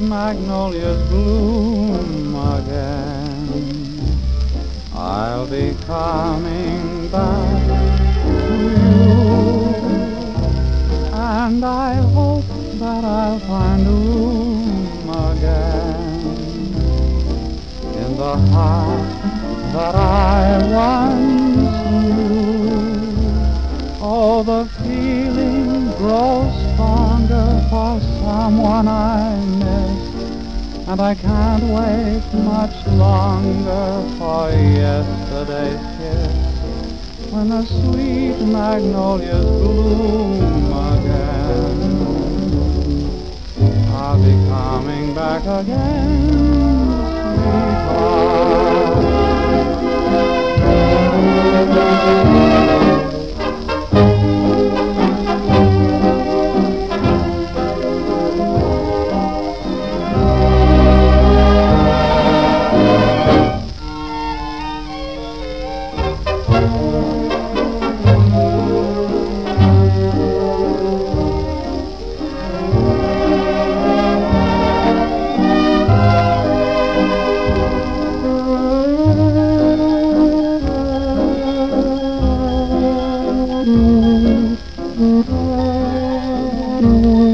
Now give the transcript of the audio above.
magnolias bloom again, I'll be coming back to you, and I hope that I'll find room again in the heart that I once knew. Oh, the feeling grows stronger for someone I miss, and I can't wait much longer for yesterday's kiss, when the sweet magnolias bloom again. I'll be coming back again, sweetheart. Mm-hmm.